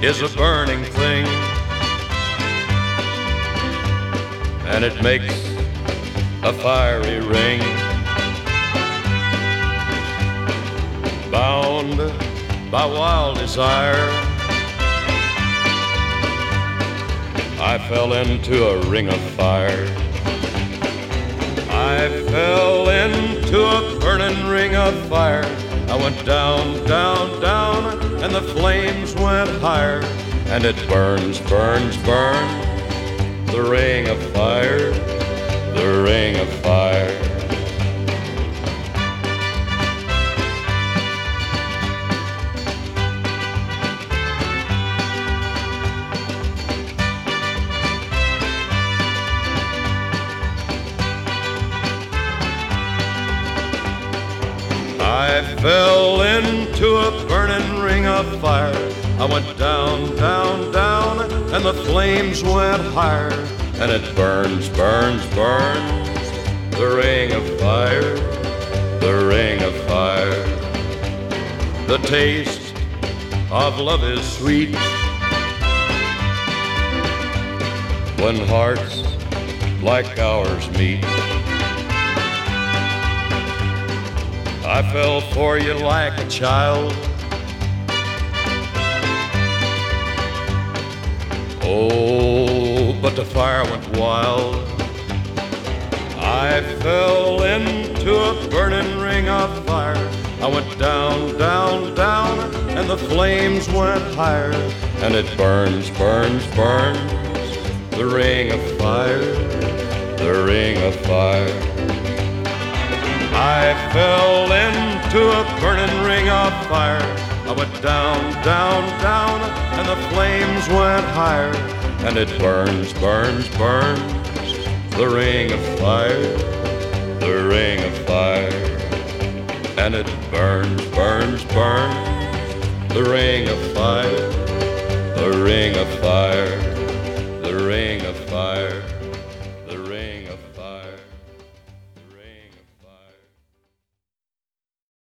is a burning thing, and it makes a fiery ring. Bound by wild desire, I fell into a ring of fire. I fell into a burning ring of fire. I went down, down, down, and the flames went higher. And it burns, burns, burns, the ring of fire, the ring of fire. I fell into a burning ring of fire. I went down, down, down, and the flames went higher. And it burns, burns, burns, the ring of fire, the ring of fire. The taste of love is sweet when hearts like ours meet. I fell for you like a child. Oh, but the fire went wild. I fell into a burning ring of fire. I went down, down, down, and the flames went higher. And it burns, burns, burns, the ring of fire, the ring of fire. I fell into a burning ring of fire. I went down, down, down, and the flames went higher. And it burns, burns, burns, the ring of fire, the ring of fire. And it burns, burns, burns, the ring of fire, the ring of fire.